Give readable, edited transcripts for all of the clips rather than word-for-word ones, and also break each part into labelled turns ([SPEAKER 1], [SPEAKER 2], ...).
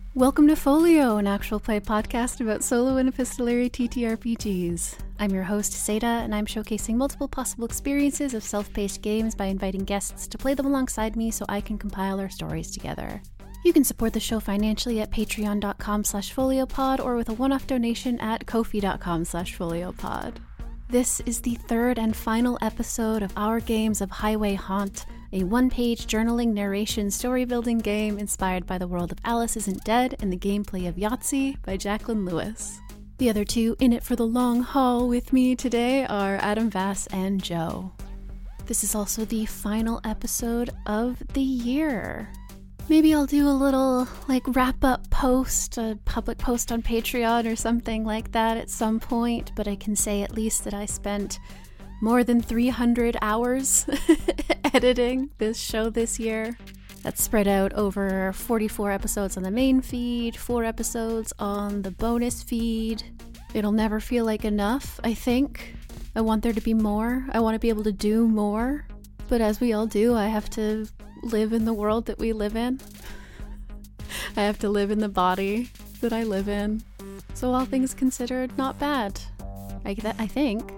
[SPEAKER 1] Welcome to Folio, an actual play podcast about solo and epistolary TTRPGs. I'm your host, Seda, and I'm showcasing multiple possible experiences of self-paced games by inviting guests to play them alongside me so I can compile our stories together. You can support the show financially at patreon.com/foliopod or with a one-off donation at ko-fi.com/foliopod. This is the third and final episode of our games of Highway Haunt, a one-page journaling narration story-building game inspired by the world of Alice Isn't Dead and the gameplay of Yahtzee by Jacqueline Lewis. The other two in it for the long haul with me today are Adam Vass and Joe. This is also the final episode of the year. Maybe I'll do a little, wrap-up post, a public post on Patreon or something like that at some point, but I can say at least that I spent more than 300 hours editing this show this year. That's spread out over 44 episodes on the main feed, 4 episodes on the bonus feed. It'll never feel like enough, I think. I want there to be more. I want to be able to do more. But as we all do, I have to live in the world that we live in. I have to live in the body that I live in. So all things considered, not bad. I think.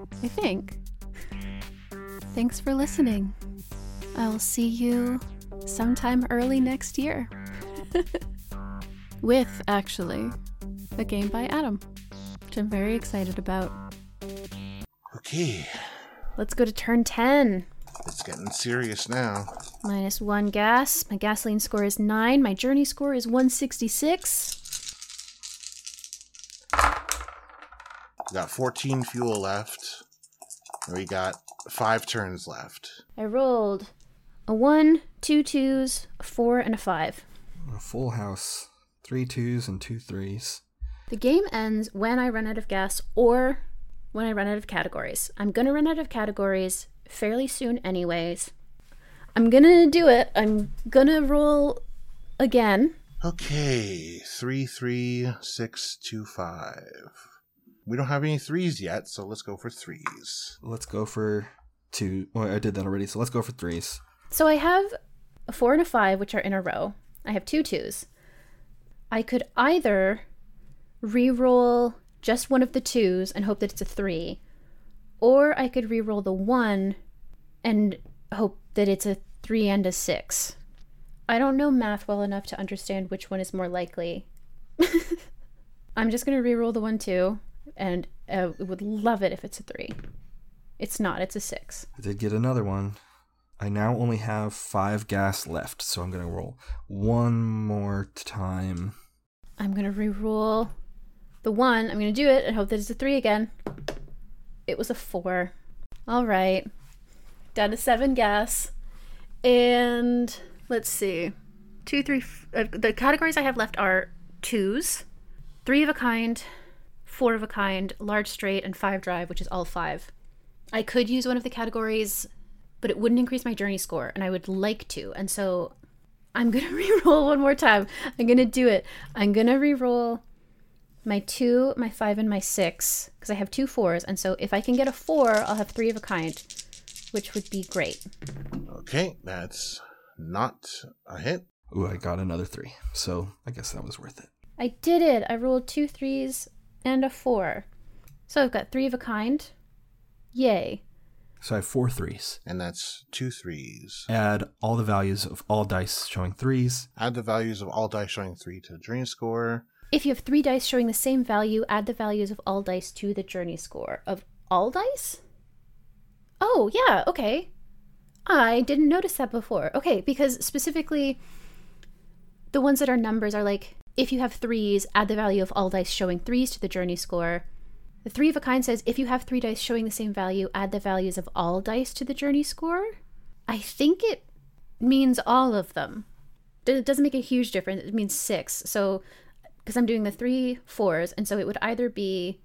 [SPEAKER 1] Thanks for listening. I'll see you sometime early next year. With, actually, a game by Adam, which I'm very excited about.
[SPEAKER 2] Okay.
[SPEAKER 1] Let's go to turn 10.
[SPEAKER 2] It's getting serious now.
[SPEAKER 1] -1 gas. My gasoline score is 9. My journey score is 166.
[SPEAKER 2] We got 14 fuel left. And we got 5 turns left.
[SPEAKER 1] I rolled a 1, 2 2s, a 4, and a 5.
[SPEAKER 3] A full house. 3 2s and 2 3s.
[SPEAKER 1] The game ends when I run out of gas or when I run out of categories. I'm going to run out of categories fairly soon anyways. I'm going to do it. I'm going to roll again.
[SPEAKER 2] Okay. 3 3 6 2 5. We don't have any 3s yet, so let's go for 3s.
[SPEAKER 3] Let's go for 2. Well, I did that already, so let's go for 3s.
[SPEAKER 1] So I have a 4 and a 5, which are in a row. I have 2 2s. I could either re-roll just one of the 2s and hope that it's a 3, or I could re-roll the 1 and hope that it's a 3 and a 6. I don't know math well enough to understand which one is more likely. I'm just going to re-roll the 1 2. And I would love it if it's a 3. It's not, it's a 6.
[SPEAKER 3] I did get another one. I now only have 5 gas left, so I'm going to roll one more time.
[SPEAKER 1] I'm going to re-roll the 1. I'm going to do it and hope that it's a 3 again. It was a 4. All right. Down to 7 gas. And let's see. 2, 3... the categories I have left are 2s, 3 of a kind, 4 of a kind, large straight, and 5 drive, which is all 5. I could use one of the categories, but it wouldn't increase my journey score, and I would like to. And so I'm going to re-roll one more time. I'm going to do it. I'm going to re-roll my 2, my 5, and my 6, because I have 2 4s. And so if I can get a 4, I'll have 3 of a kind, which would be great.
[SPEAKER 2] Okay, that's not a hit.
[SPEAKER 3] Ooh, I got another 3, so I guess that was worth it.
[SPEAKER 1] I did it. I rolled 2 3s and a 4. So I've got 3 of a kind. Yay.
[SPEAKER 3] So I have 4 3s.
[SPEAKER 2] And that's 2 3s.
[SPEAKER 3] Add all the values of all dice showing 3s.
[SPEAKER 2] Add the values of all dice showing 3 to the journey score.
[SPEAKER 1] If you have 3 dice showing the same value, add the values of all dice to the journey score. Of all dice? Oh, yeah, okay. I didn't notice that before. Okay, because specifically, the ones that are numbers are like, if you have 3s, add the value of all dice showing 3s to the journey score. The 3 of a kind says, if you have 3 dice showing the same value, add the values of all dice to the journey score. I think it means all of them. It doesn't make a huge difference. It means 6. So, because I'm doing the 3 4s, and so it would either be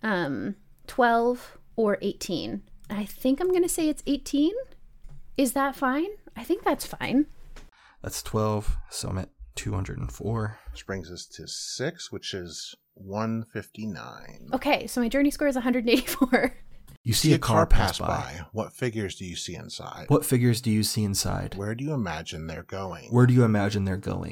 [SPEAKER 1] 12 or 18. I think I'm going to say it's 18. Is that fine? I think that's fine.
[SPEAKER 3] That's 12, so I'm at 204.
[SPEAKER 2] Which brings us to 6, which is 159.
[SPEAKER 1] Okay, so my journey score is 184.
[SPEAKER 3] You see a car pass by.
[SPEAKER 2] What figures do you see inside?
[SPEAKER 3] What figures do you see inside?
[SPEAKER 2] Where do you imagine they're going?
[SPEAKER 3] Where do you imagine they're going?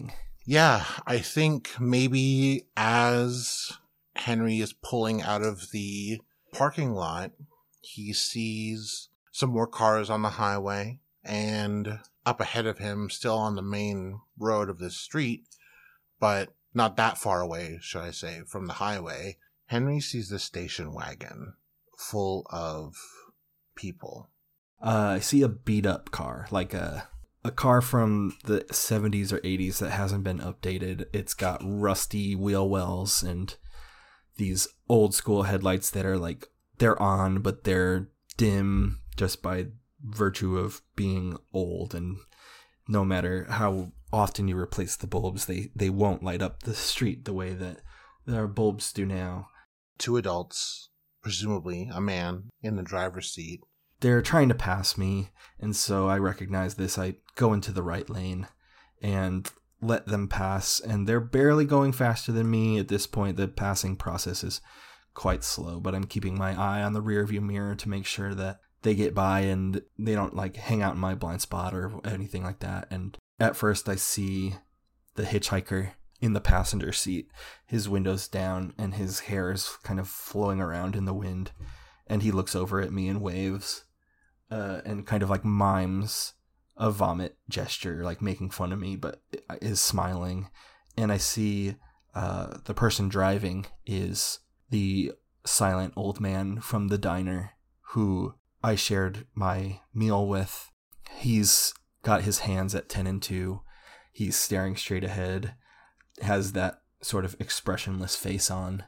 [SPEAKER 2] Yeah, I think maybe as Henry is pulling out of the parking lot, he sees some more cars on the highway, and up ahead of him, still on the main road of this street, but not that far away, should I say, from the highway, Henry sees the station wagon full of people.
[SPEAKER 3] I see a beat-up car, like a car from the 70s or 80s that hasn't been updated. It's got rusty wheel wells and these old school headlights that are like, they're on, but they're dim just by virtue of being old. And no matter how often you replace the bulbs, they won't light up the street the way that our bulbs do now.
[SPEAKER 2] 2 adults, presumably a man in the driver's seat.
[SPEAKER 3] They're trying to pass me, and so I recognize this. I go into the right lane and let them pass, and they're barely going faster than me. At this point, the passing process is quite slow, but I'm keeping my eye on the rearview mirror to make sure that they get by and they don't like hang out in my blind spot or anything like that. And at first I see the hitchhiker in the passenger seat, his windows down, and his hair is kind of flowing around in the wind. And he looks over at me and waves and kind of like mimes a vomit gesture, like making fun of me, but is smiling. And I see the person driving is the silent old man from the diner who I shared my meal with. He's got his hands at 10 and 2. He's staring straight ahead, has that sort of expressionless face on,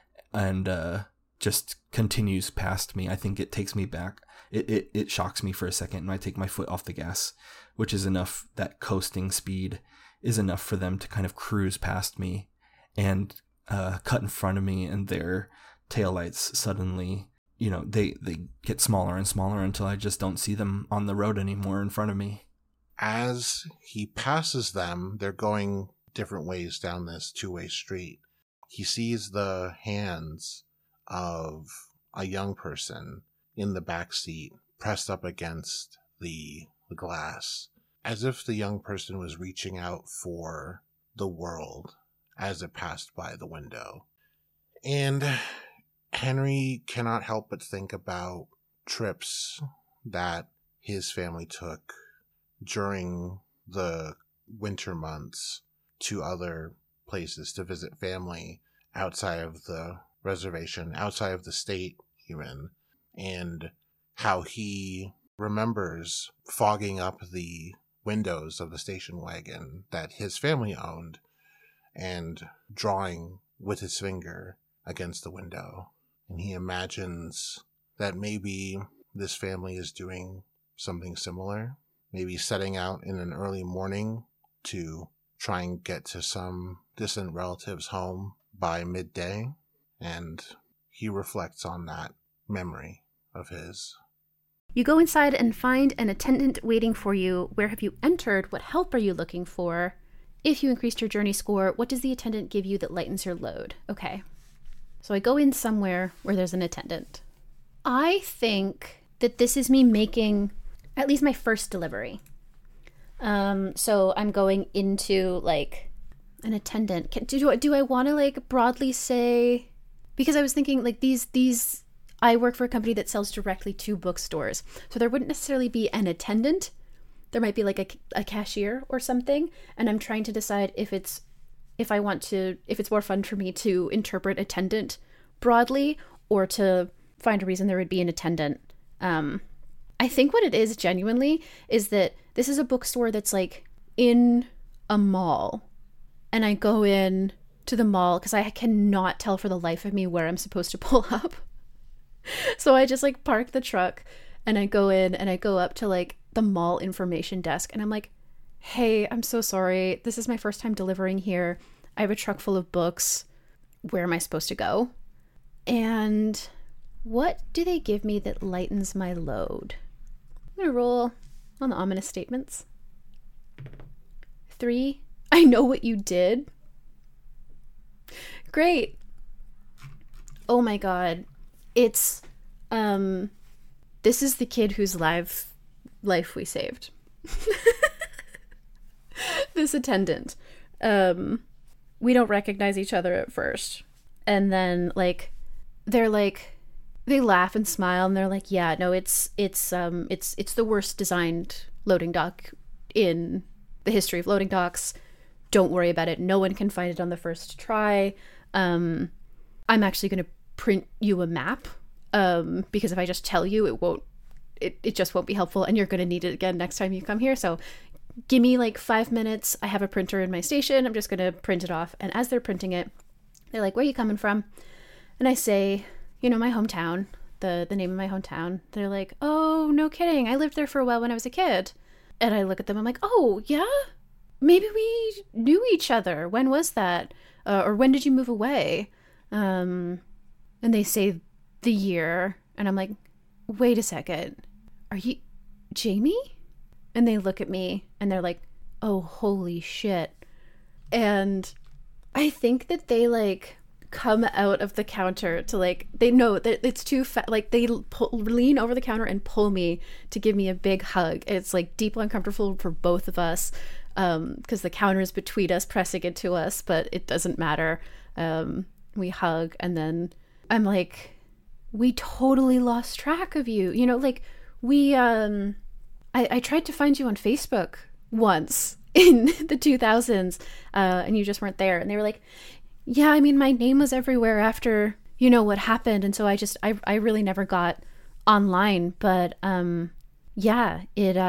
[SPEAKER 3] and just continues past me. I think it takes me back. It shocks me for a second, and I take my foot off the gas, which is enough. That coasting speed is enough for them to kind of cruise past me and cut in front of me, and their taillights suddenly, they get smaller and smaller until I just don't see them on the road anymore in front of me.
[SPEAKER 2] As he passes them, they're going different ways down this 2-way street. He sees the hands of a young person in the back seat, pressed up against the glass, as if the young person was reaching out for the world as it passed by the window. And Henry cannot help but think about trips that his family took during the winter months to other places to visit family outside of the reservation, outside of the state even, and how he remembers fogging up the windows of the station wagon that his family owned and drawing with his finger against the window. And he imagines that maybe this family is doing something similar, maybe setting out in an early morning to try and get to some distant relative's home by midday. And he reflects on that memory of his.
[SPEAKER 1] You go inside and find an attendant waiting for you. Where have you entered? What help are you looking for? If you increased your journey score, what does the attendant give you that lightens your load? Okay. So I go in somewhere where there's an attendant. I think that this is me making at least my first delivery. So I'm going into like an attendant. Do I want to like broadly say, because I was thinking like these I work for a company that sells directly to bookstores. So there wouldn't necessarily be an attendant. There might be like a cashier or something. And I'm trying to decide if it's more fun for me to interpret attendant broadly or to find a reason there would be an attendant. I think what it is genuinely is that this is a bookstore that's like in a mall. And I go in to the mall because I cannot tell for the life of me where I'm supposed to pull up. So I just like park the truck and I go in and I go up to like the mall information desk and I'm like, hey, I'm so sorry. This is my first time delivering here. I have a truck full of books. Where am I supposed to go? And what do they give me that lightens my load? I'm going to roll on the ominous statements. 3. I know what you did. Great. Oh my God. It's, this is the kid whose life we saved. This attendant. We don't recognize each other at first. And then like they're like, they laugh and smile and they're like, yeah, no, it's the worst designed loading dock in the history of loading docks. Don't worry about it. No one can find it on the first try. I'm actually going to print you a map, because if I just tell you, it just won't be helpful, and you're going to need it again next time you come here. So give me like 5 minutes. I have a printer in my station. I'm just going to print it off. And as they're printing it, they're like, where are you coming from? And I say, my hometown, the name of my hometown. They're like, oh, no kidding. I lived there for a while when I was a kid. And I look at them. I'm like, oh, yeah? Maybe we knew each other. When was that? Or when did you move away? And they say the year. And I'm like, wait a second. Are you Jamie? And they look at me and they're like, oh, holy shit. And I think that they like come out of the counter to like, they know that it's too like they lean over the counter and pull me to give me a big hug. It's like deeply uncomfortable for both of us, because the counter is between us, pressing into us, but it doesn't matter. We hug, and then I'm like, we totally lost track of you. Like we, I tried to find you on Facebook once in the 2000s, and you just weren't there. And they were like, yeah, I mean, my name was everywhere after, what happened. And so I really never got online, but, yeah,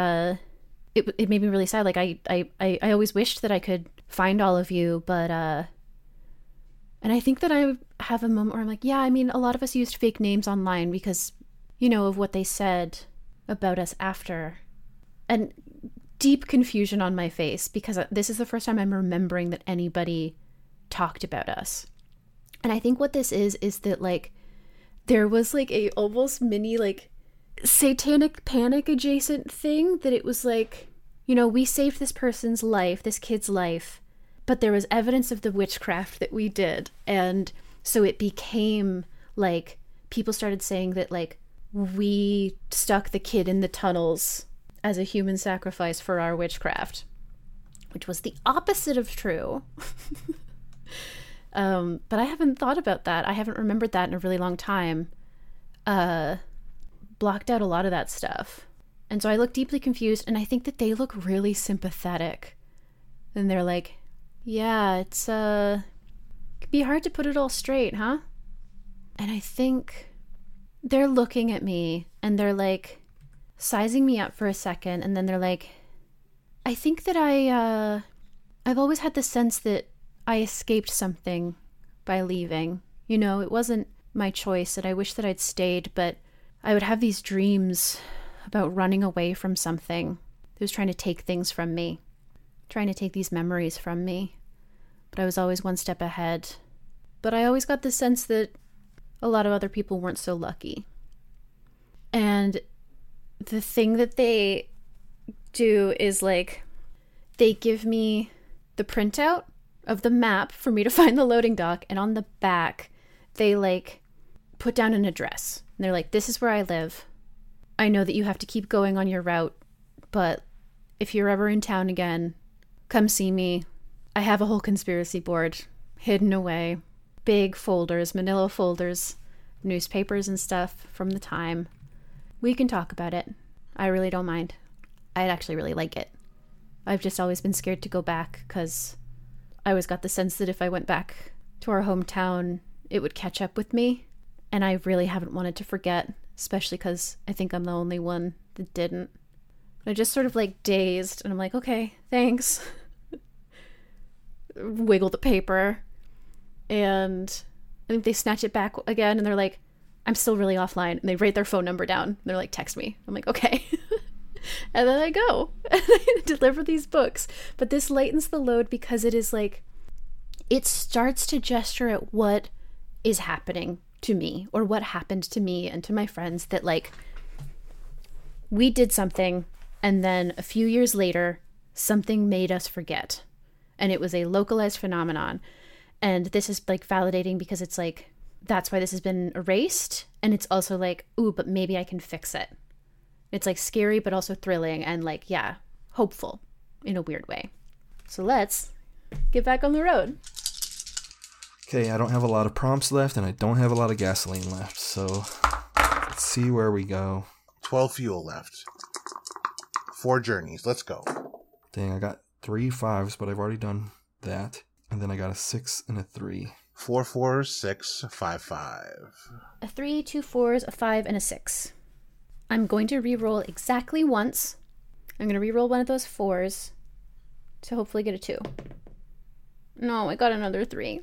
[SPEAKER 1] it made me really sad. Like I always wished that I could find all of you, but, and I think that I have a moment where I'm like, yeah, I mean, a lot of us used fake names online because, of what they said about us after. And deep confusion on my face, because this is the first time I'm remembering that anybody talked about us. And I think what this is that like there was like a almost mini like satanic panic adjacent thing, that it was like, we saved this person's life, this kid's life, but there was evidence of the witchcraft that we did. And so it became like people started saying that like we stuck the kid in the tunnels as a human sacrifice for our witchcraft, which was the opposite of true. But I haven't thought about that. I haven't remembered that in a really long time. Blocked out a lot of that stuff. And so I look deeply confused, and I think that they look really sympathetic. And they're like, yeah, it's, could be hard to put it all straight, huh? And I think they're looking at me and they're like sizing me up for a second. And then they're like, I think that I've always had the sense that I escaped something by leaving. It wasn't my choice, and I wish that I'd stayed, but I would have these dreams about running away from something that was trying to take things from me, trying to take these memories from me. But I was always one step ahead. But I always got the sense that a lot of other people weren't so lucky. And the thing that they do is like, they give me the printout of the map for me to find the loading dock, and on the back they like put down an address, and they're like, this is where I live. I know that you have to keep going on your route, but if you're ever in town again, come see me. I have a whole conspiracy board hidden away, big folders, manila folders, newspapers and stuff from the time. We can talk about it. I really don't mind. I'd actually really like it. I've just always been scared to go back, because I always got the sense that if I went back to our hometown, it would catch up with me. And I really haven't wanted to forget, especially because I think I'm the only one that didn't. I just sort of like dazed, and I'm like, okay, thanks. Wiggle the paper. And I think they snatch it back again, and they're like, I'm still really offline. And they write their phone number down. And they're like, text me. I'm like, okay. And then I go and I deliver these books. But this lightens the load because it is like, it starts to gesture at what is happening to me, or what happened to me and to my friends, that like we did something, and then a few years later something made us forget, and it was a localized phenomenon. And this is like validating, because it's like, that's why this has been erased. And it's also like, ooh, but maybe I can fix it. It's like scary, but also thrilling, and like, yeah, hopeful in a weird way. So let's get back on the road.
[SPEAKER 3] Okay, I don't have a lot of prompts left, and I don't have a lot of gasoline left, so let's see where we go.
[SPEAKER 2] 12 fuel left. 4 journeys. Let's go.
[SPEAKER 3] Dang, I got 3 5s, but I've already done that. And then I got a 6 and a 3.
[SPEAKER 2] 4 4, 6, 5 5.
[SPEAKER 1] A 3, 2 4s, a 5, and a 6. I'm going to re-roll exactly once. I'm going to re-roll one of those 4s to hopefully get a 2. No, I got another 3.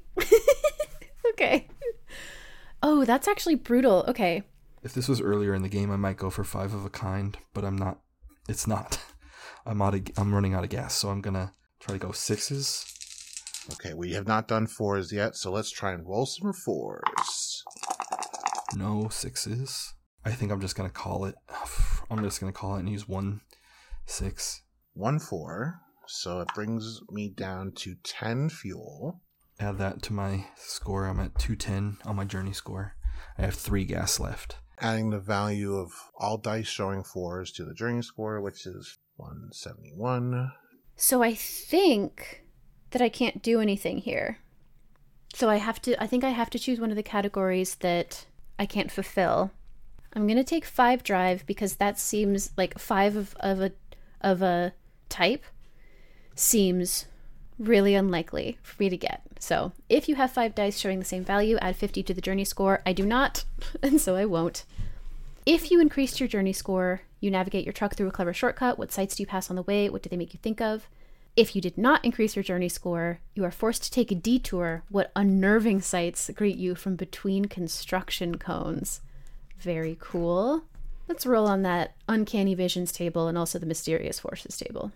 [SPEAKER 1] Okay. Oh, that's actually brutal. Okay.
[SPEAKER 3] If this was earlier in the game, I might go for 5 of a kind, but I'm not. It's not. I'm running out of gas, so I'm going to try to go 6s.
[SPEAKER 2] Okay, we have not done 4s yet, so let's try and roll some 4s.
[SPEAKER 3] No 6s. I think I'm just going to call it. I'm just going to call it and use 1 6.
[SPEAKER 2] 1 4. So it brings me down to 10 fuel.
[SPEAKER 3] Add that to my score. I'm at 210 on my journey score. I have 3 gas left.
[SPEAKER 2] Adding the value of all dice showing 4s to the journey score, which is 171.
[SPEAKER 1] So I think that I can't do anything here. So I think I have to choose one of the categories that I can't fulfill. I'm going to take 5 drive because that seems like 5 of a type seems really unlikely for me to get. So if you have 5 dice showing the same value, add 50 to the journey score. I do not, and so I won't. If you increased your journey score, you navigate your truck through a clever shortcut. What sights do you pass on the way? What do they make you think of? If you did not increase your journey score, you are forced to take a detour. What unnerving sights greet you from between construction cones? Very cool. Let's roll on that uncanny visions table and also the mysterious forces table.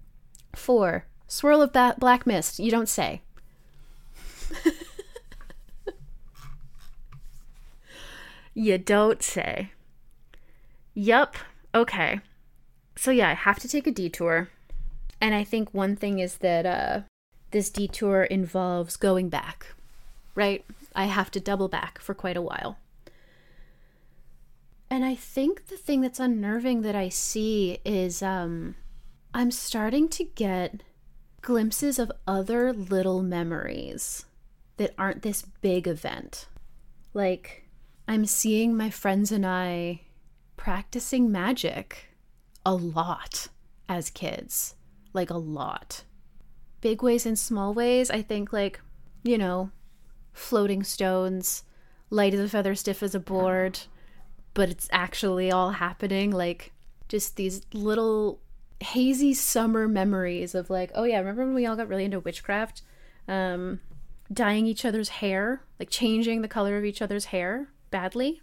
[SPEAKER 1] 4. Swirl of black mist. You don't say. You don't say. Yup. Okay. So yeah, I have to take a detour. And I think one thing is that this detour involves going back, right? I have to double back for quite a while. And I think the thing that's unnerving that I see is I'm starting to get glimpses of other little memories that aren't this big event. Like, I'm seeing my friends and I practicing magic a lot as kids. Like, a lot. Big ways and small ways. I think, like, you know, floating stones, light as a feather, stiff as a board, but it's actually all happening. Like, just these little hazy summer memories of like, oh yeah, remember when we all got really into witchcraft? Dyeing each other's hair, like changing the color of each other's hair badly.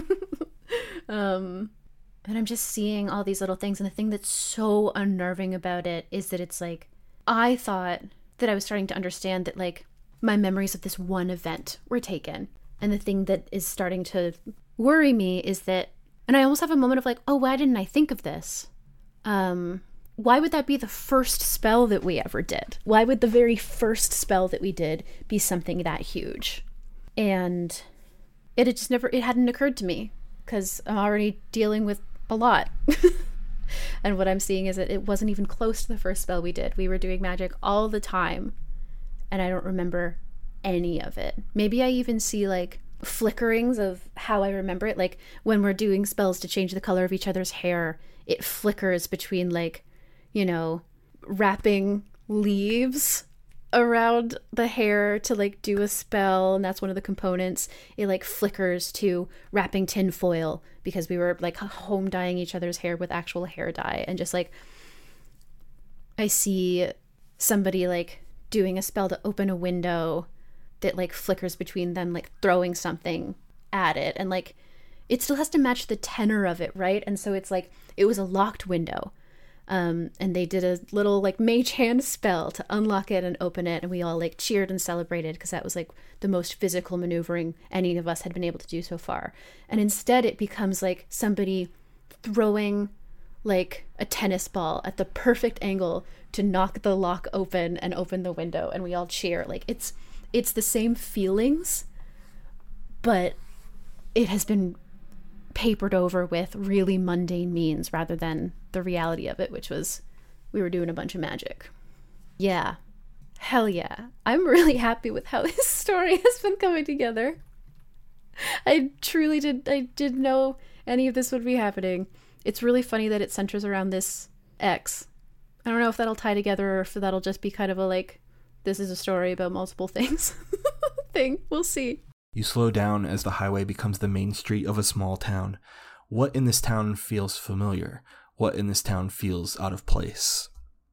[SPEAKER 1] And I'm just seeing all these little things. And the thing that's so unnerving about it is that it's like, I thought that I was starting to understand that like my memories of this one event were taken. And the thing that is starting to worry me is that, and I almost have a moment of like, oh, why didn't I think of this? Why would that be the first spell that we ever did? Why would the very first spell that we did be something that huge? And it had just never, it hadn't occurred to me because I'm already dealing with a lot. And what I'm seeing is that it wasn't even close to the first spell we did. We were doing magic all the time, and I don't remember any of it. Maybe I even see like flickerings of how I remember it. Like when we're doing spells to change the color of each other's hair, it flickers between like, you know, wrapping leaves around the hair to like do a spell, and that's one of the components. It like flickers to wrapping tin foil because we were like home dyeing each other's hair with actual hair dye. And just like I see somebody like doing a spell to open a window that like flickers between them like throwing something at it, and like it still has to match the tenor of it, right? And so it's like it was a locked window. And they did a little like mage hand spell to unlock it and open it, and we all like cheered and celebrated because that was like the most physical maneuvering any of us had been able to do so far. And instead it becomes like somebody throwing like a tennis ball at the perfect angle to knock the lock open and open the window, and we all cheer. Like it's the same feelings, but it has been papered over with really mundane means rather than the reality of it, which was we were doing a bunch of magic. Yeah. Hell yeah. I'm really happy with how this story has been coming together. I didn't know any of this would be happening. It's really funny that it centers around this X. I don't know if that'll tie together or if that'll just be kind of a like, this is a story about multiple things thing. We'll see.
[SPEAKER 3] You slow down as the highway becomes the main street of a small town. What in this town feels familiar? What in this town feels out of place?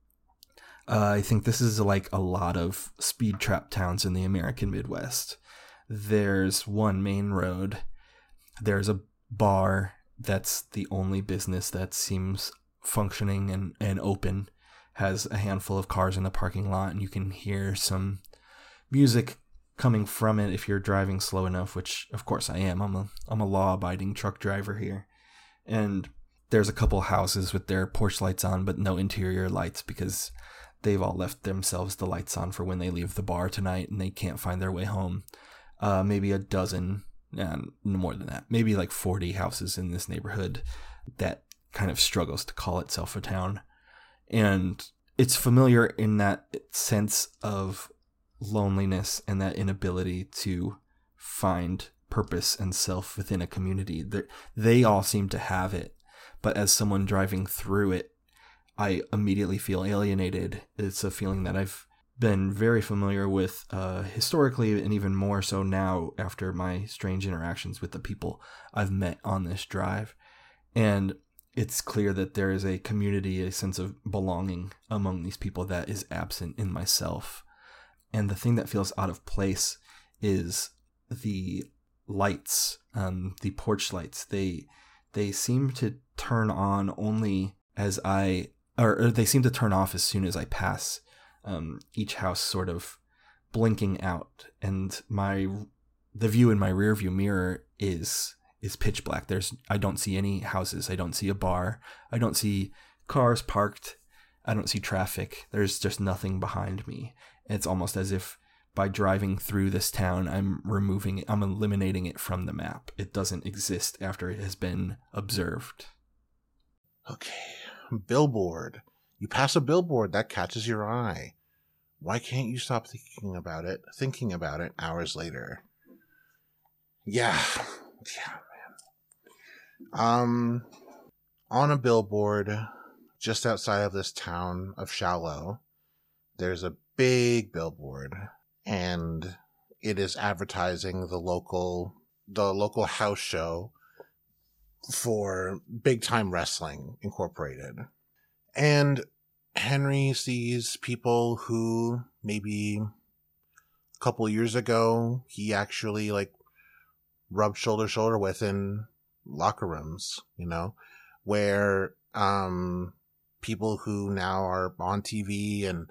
[SPEAKER 3] I think this is like a lot of speed trap towns in the American Midwest. There's one main road. There's a bar that's the only business that seems functioning and open. Has a handful of cars in the parking lot, and you can hear some music coming from it if you're driving slow enough, which of course I am. I'm a law-abiding truck driver here. And there's a couple houses with their porch lights on, but no interior lights because they've all left themselves the lights on for when they leave the bar tonight and they can't find their way home. Maybe a dozen, more than that, maybe like 40 houses in this neighborhood that kind of struggles to call itself a town. And it's familiar in that sense of loneliness and that inability to find purpose and self within a community. They all seem to have it, but as someone driving through it, I immediately feel alienated. It's a feeling that I've been very familiar with historically, and even more so now after my strange interactions with the people I've met on this drive. And it's clear that there is a community, a sense of belonging among these people that is absent in myself. And the thing that feels out of place is the lights, the porch lights. They seem to turn on only as or they seem to turn off as soon as I pass each house, sort of blinking out. And the view in my rear view mirror is pitch black. I don't see any houses. I don't see a bar. I don't see cars parked. I don't see traffic. There's just nothing behind me. It's almost as if by driving through this town, I'm eliminating it from the map. It doesn't exist after it has been observed.
[SPEAKER 2] Okay. Billboard. You pass a billboard that catches your eye. Why can't you stop thinking about it hours later? Yeah, man. On a billboard just outside of this town of Shallow, there's a big billboard, and it is advertising the local house show for Big Time Wrestling Incorporated. And Henry sees people who maybe a couple years ago he actually like rubbed shoulder to shoulder with in locker rooms, where people who now are on TV and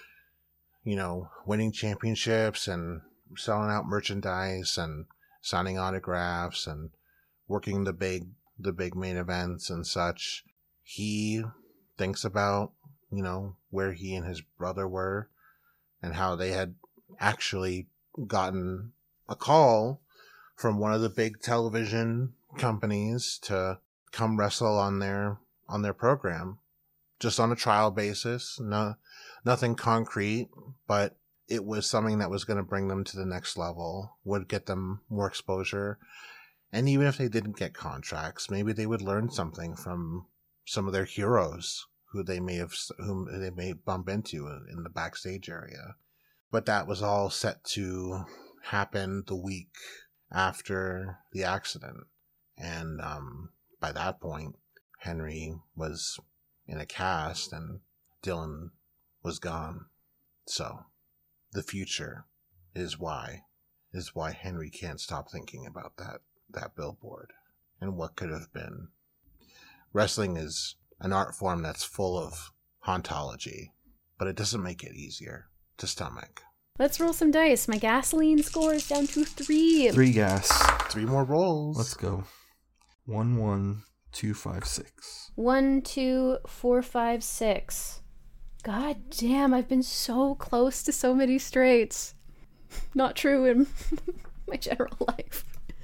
[SPEAKER 2] winning championships and selling out merchandise and signing autographs and working the big main events and such. He thinks about, where he and his brother were and how they had actually gotten a call from one of the big television companies to come wrestle on their program, just on a trial basis. No, nothing concrete, but it was something that was going to bring them to the next level, would get them more exposure. And even if they didn't get contracts, maybe they would learn something from some of their heroes whom they may bump into in the backstage area. But that was all set to happen the week after the accident. And by that point, Henry was in a cast and Dylan was gone. So the future is why Henry can't stop thinking about that billboard and what could have been. Wrestling is an art form that's full of hauntology, but it doesn't make it easier to stomach.
[SPEAKER 1] Let's roll some dice. My gasoline score is down to 3.
[SPEAKER 3] 3 gas.
[SPEAKER 2] 3 more rolls.
[SPEAKER 3] Let's go. 1, 1, 2, 5, 6.
[SPEAKER 1] 1, 2, 4, 5, 6. God damn, I've been so close to so many straights. Not true in my general life.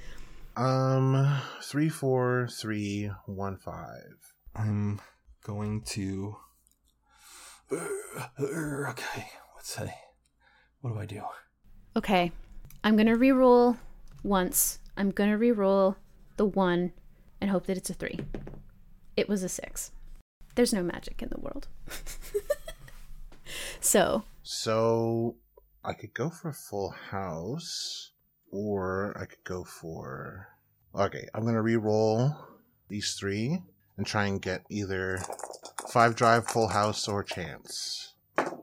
[SPEAKER 2] 3, 4, 3, 1, 5.
[SPEAKER 3] I'm going to... Okay, let's say What do I do?
[SPEAKER 1] Okay. I'm going to reroll once. I'm going to reroll the 1 and hope that it's a 3. It was a 6. There's no magic in the world. So
[SPEAKER 2] I could go for a full house, or I could go for... Okay, I'm going to re-roll these 3 and try and get either 5 drive, full house, or chance.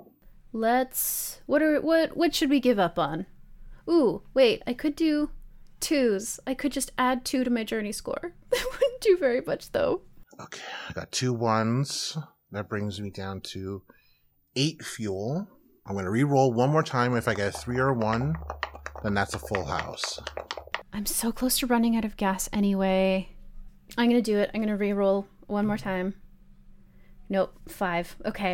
[SPEAKER 1] What should we give up on? Ooh, wait, I could do 2s. I could just add 2 to my journey score. That wouldn't do very much, though.
[SPEAKER 2] Okay, I got 2 1s. That brings me down to 8 fuel. I'm going to re-roll one more time. If I get a 3 or a 1, then that's a full house.
[SPEAKER 1] I'm so close to running out of gas anyway. I'm going to do it. I'm going to re-roll one more time. Nope, 5. Okay.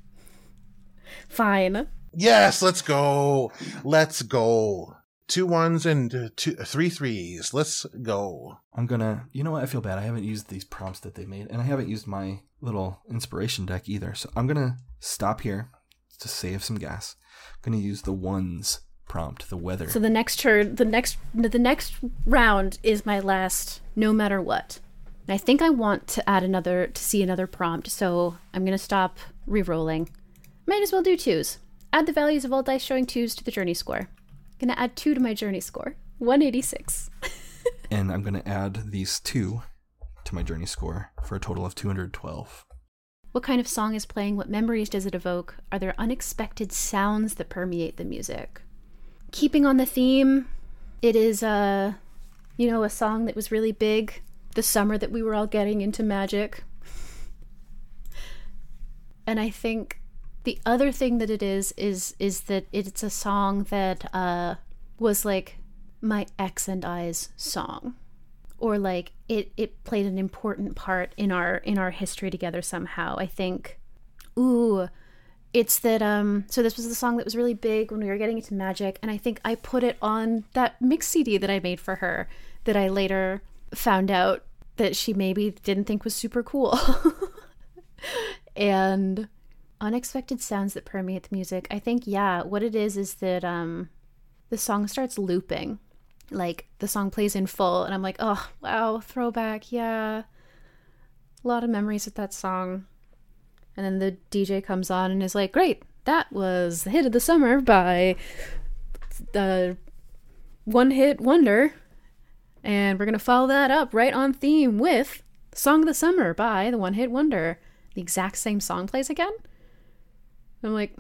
[SPEAKER 1] Fine.
[SPEAKER 2] Yes, let's go. Let's go. 2 1s and 3 3s. Let's go.
[SPEAKER 3] I'm gonna... You know what? I feel bad. I haven't used these prompts that they made, and I haven't used my little inspiration deck either. So I'm gonna stop here to save some gas. I'm gonna use the 1s prompt, the weather.
[SPEAKER 1] So the next turn, the next round is my last, no matter what. And I think I want to see another prompt, so I'm gonna stop re-rolling. Might as well do 2s. Add the values of all dice showing 2s to the journey score. I'm gonna add 2 to my journey score. 186.
[SPEAKER 3] And I'm gonna add these 2 to my journey score for a total of 212.
[SPEAKER 1] What kind of song is playing? What memories does it evoke? Are there unexpected sounds that permeate the music? Keeping on the theme, it is a song that was really big the summer that we were all getting into Magic. And I think the other thing that it is that it's a song that was like my ex and I's song, or like it played an important part in our history together somehow. I think, it's that so this was the song that was really big when we were getting into Magic, and I think I put it on that mix CD that I made for her that I later found out that she maybe didn't think was super cool. And unexpected sounds that permeate the music. I think, what it is that the song starts looping. Like, the song plays in full, and I'm like, oh, wow, throwback, yeah. A lot of memories with that song. And then the DJ comes on and is like, great, that was the hit of the summer by the One Hit Wonder. And we're going to follow that up right on theme with Song of the Summer by the One Hit Wonder. The exact same song plays again. I'm like,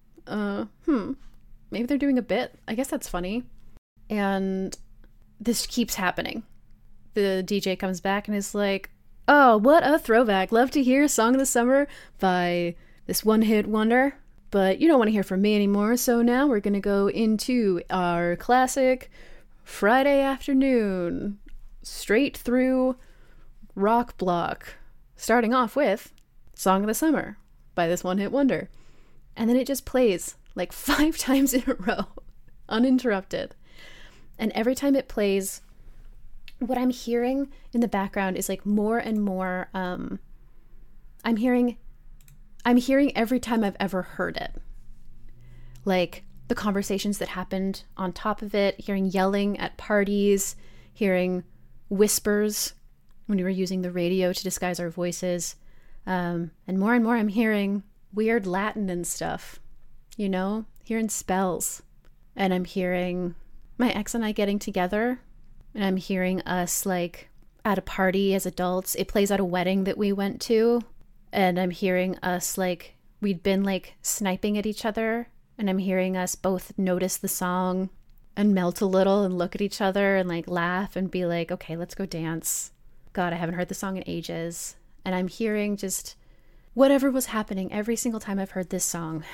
[SPEAKER 1] maybe they're doing a bit. I guess that's funny. And this keeps happening. The DJ comes back and is like, oh, what a throwback. Love to hear Song of the Summer by this one-hit wonder. But you don't want to hear from me anymore, so now we're going to go into our classic Friday afternoon, straight through rock block, starting off with Song of the Summer by this one-hit wonder. And then it just plays like 5 times in a row, uninterrupted. And every time it plays, what I'm hearing in the background is like more and more, I'm hearing every time I've ever heard it. Like the conversations that happened on top of it, hearing yelling at parties, hearing whispers when we were using the radio to disguise our voices. And more I'm hearing weird Latin and stuff, hearing spells. And I'm hearing my ex and I getting together, and I'm hearing us like at a party as adults. It plays at a wedding that we went to, and I'm hearing us like we'd been like sniping at each other, and I'm hearing us both notice the song and melt a little and look at each other and like laugh and be like, okay, let's go dance. God, I haven't heard the song in ages. And I'm hearing just whatever was happening every single time I've heard this song.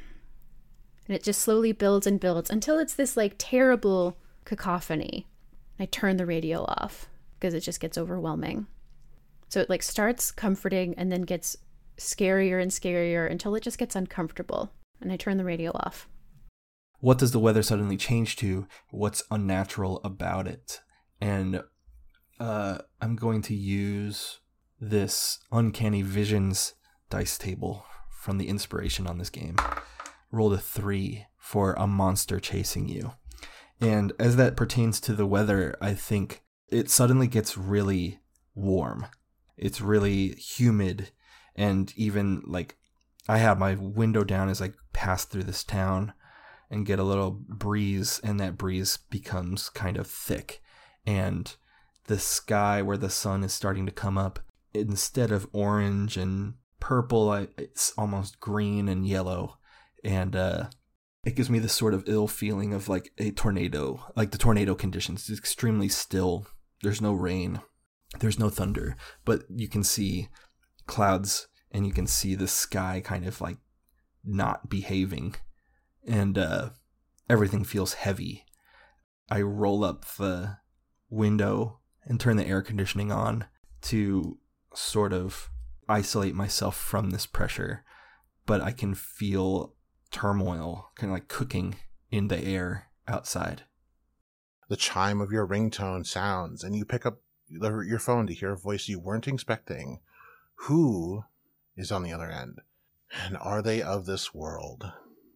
[SPEAKER 1] And it just slowly builds and builds until it's this like terrible cacophony. I turn the radio off because it just gets overwhelming. So it like starts comforting and then gets scarier and scarier until it just gets uncomfortable. And I turn the radio off.
[SPEAKER 3] What does the weather suddenly change to? What's unnatural about it? And I'm going to use this Uncanny Visions dice table from the inspiration on this game. Rolled a 3. for a monster chasing you. And as that pertains to the weather, I think it suddenly gets really warm. It's really humid, and even like I have my window down as I pass through this town and get a little breeze, and that breeze becomes kind of thick. And the sky where the sun is starting to come up, instead of orange and purple, it's almost green and yellow. And it gives me this sort of ill feeling of like a tornado, like the tornado conditions. It's extremely still. There's no rain. There's no thunder. But you can see clouds, and you can see the sky kind of like not behaving. And everything feels heavy. I roll up the window and turn the air conditioning on to sort of isolate myself from this pressure, but I can feel turmoil kind of like cooking in the air outside.
[SPEAKER 2] The chime of your ringtone sounds, and you pick up your phone to hear a voice you weren't expecting. Who is on the other end? And are they of this world?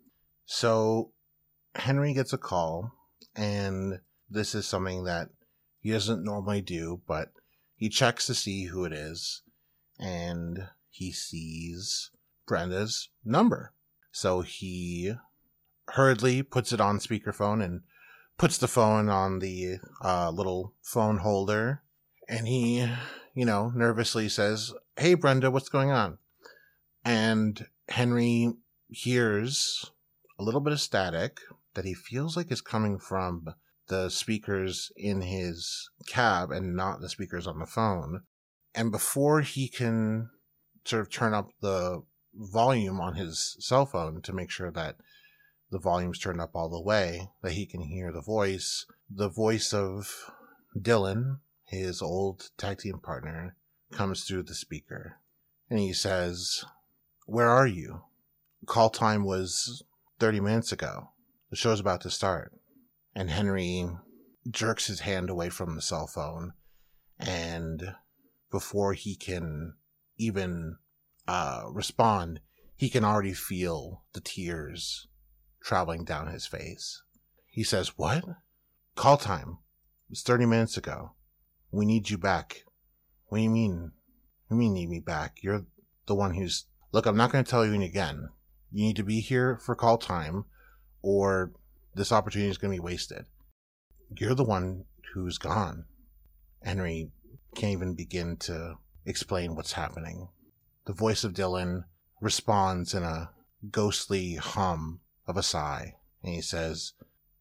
[SPEAKER 2] So Henry gets a call, and this is something that he doesn't normally do, but he checks to see who it is, and he sees Brenda's number. So he hurriedly puts it on speakerphone and puts the phone on the little phone holder, and he, nervously says, "Hey, Brenda, what's going on?" And Henry hears a little bit of static that he feels like is coming from the speakers in his cab and not the speakers on the phone. And before he can sort of turn up the volume on his cell phone to make sure that the volume's turned up all the way, that he can hear the voice of Dylan, his old tag team partner, comes through the speaker. And he says, "Where are you? Call time was 30 minutes ago. The show's about to start." And Henry jerks his hand away from the cell phone, and before he can even respond, he can already feel the tears traveling down his face. He says, "What? Call time. It's 30 minutes ago. We need you back." "What do you mean? What do you mean need me back? You're the one who's..." "Look, I'm not going to tell you again. You need to be here for call time, or this opportunity is going to be wasted. You're the one who's gone." Henry can't even begin to explain what's happening. The voice of Dylan responds in a ghostly hum of a sigh, and he says,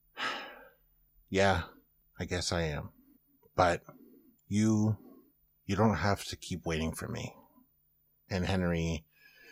[SPEAKER 2] "Yeah, I guess I am. But you don't have to keep waiting for me." And Henry,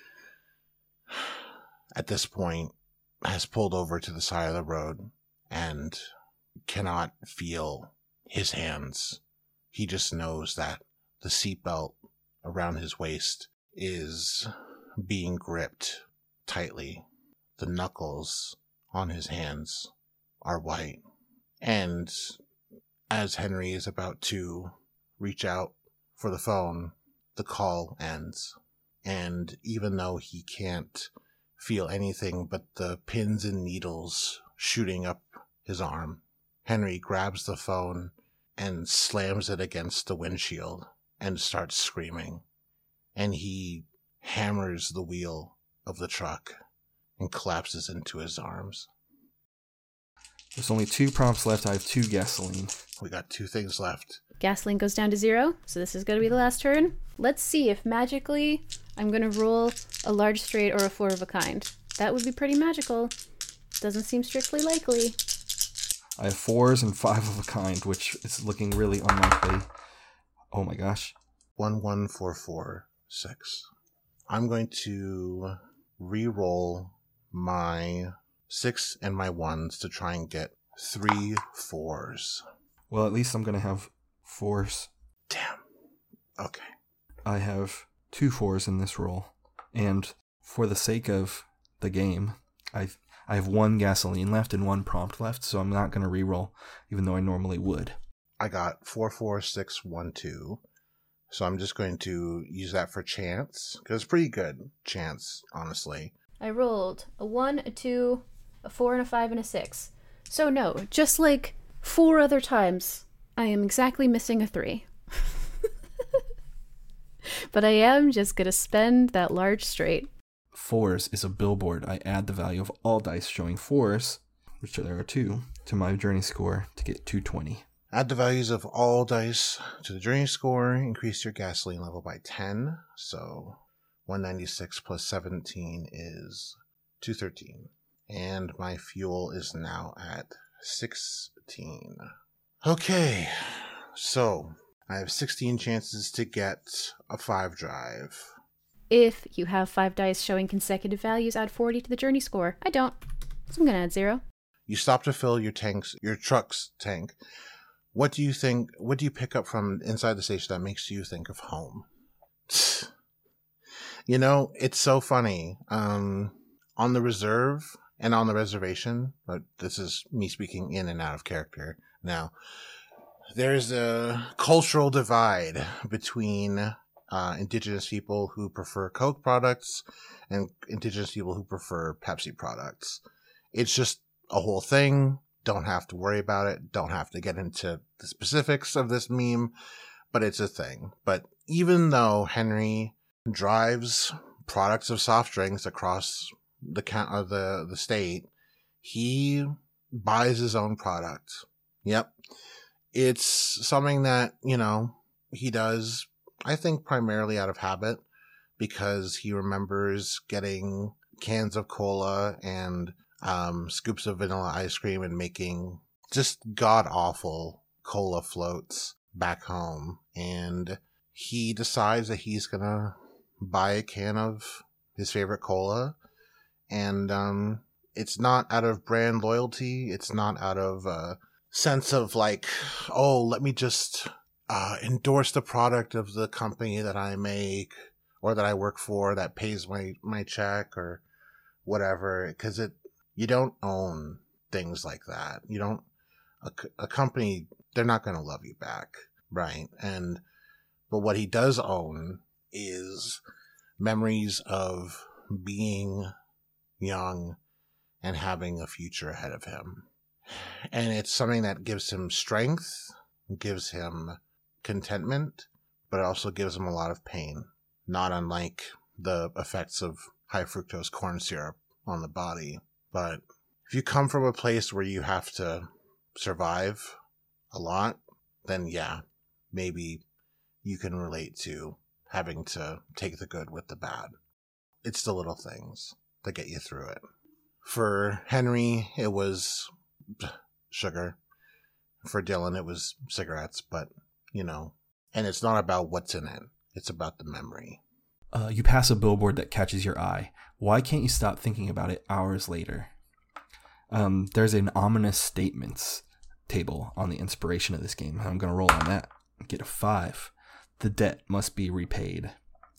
[SPEAKER 2] at this point, has pulled over to the side of the road and cannot feel his hands. He just knows that the seatbelt around his waist is being gripped tightly. The knuckles on his hands are white. And as Henry is about to reach out for the phone, the call ends. And even though he can't feel anything but the pins and needles shooting up his arm, Henry grabs the phone and slams it against the windshield and starts screaming. And he hammers the wheel of the truck and collapses into his arms.
[SPEAKER 3] There's only 2 prompts left. I have 2 gasoline.
[SPEAKER 2] We got 2 things left.
[SPEAKER 1] Gasoline goes down to 0, so this is going to be the last turn. Let's see if magically I'm going to roll a large straight or a 4 of a kind. That would be pretty magical. Doesn't seem strictly likely.
[SPEAKER 3] I have 4s and 5 of a kind, which is looking really unlikely. Oh my gosh.
[SPEAKER 2] 1, 1, 4, 4, 6. I'm going to re-roll my 6 and my 1s to try and get 3 4s.
[SPEAKER 3] Well, at least I'm going to have 4s.
[SPEAKER 2] Damn. Okay.
[SPEAKER 3] I have 2 4s in this roll. And for the sake of the game, I have 1 gasoline left and 1 prompt left, so I'm not going to re-roll, even though I normally would.
[SPEAKER 2] I got 4, 4, 6, 1, 2. So I'm just going to use that for chance, because it's pretty good chance, honestly.
[SPEAKER 1] I rolled a 1, a 2, a 4, and a 5, and a 6. So no, just like 4 other times, I am exactly missing a 3. But I am just going to spend that large straight.
[SPEAKER 3] 4s is a billboard. I add the value of all dice showing 4s, which there are 2, to my journey score to get 220.
[SPEAKER 2] Add the values of all dice to the journey score. Increase your gasoline level by 10. So 196 plus 17 is 213. And my fuel is now at 16. Okay, so I have 16 chances to get a 5 drive.
[SPEAKER 1] If you have 5 dice showing consecutive values, add 40 to the journey score. I don't, so I'm going to add 0.
[SPEAKER 2] You stop to fill your truck's tank. What do you pick up from inside the station that makes you think of home? You know, it's so funny. On the reserve and on the reservation, but this is me speaking in and out of character now, there's a cultural divide between indigenous people who prefer Coke products and indigenous people who prefer Pepsi products. It's just a whole thing. Don't have to worry about it. Don't have to get into the specifics of this meme, but it's a thing. But even though Henry drives products of soft drinks across the state, he buys his own product. Yep. It's something that, you know, he does, I think, primarily out of habit, because he remembers getting cans of cola and scoops of vanilla ice cream and making just god-awful cola floats back home. And he decides that he's gonna buy a can of his favorite cola. And it's not out of brand loyalty. It's not out of a sense of like, oh, let me just endorse the product of the company that I make or that I work for that pays my check or whatever. Because you don't own things like that. You don't, a company, they're not going to love you back, right? But what he does own is memories of being young and having a future ahead of him. And it's something that gives him strength, gives him contentment, but it also gives him a lot of pain, not unlike the effects of high fructose corn syrup on the body. But if you come from a place where you have to survive a lot, then yeah, maybe you can relate to having to take the good with the bad. It's the little things that get you through it. For Henry, it was sugar. For Dylan, it was cigarettes, but, you know, and it's not about what's in it. It's about the memory.
[SPEAKER 3] You pass a billboard that catches your eye. Why can't you stop thinking about it hours later? There's an ominous statements table on the inspiration of this game. I'm going to roll on that and get a 5. The debt must be repaid.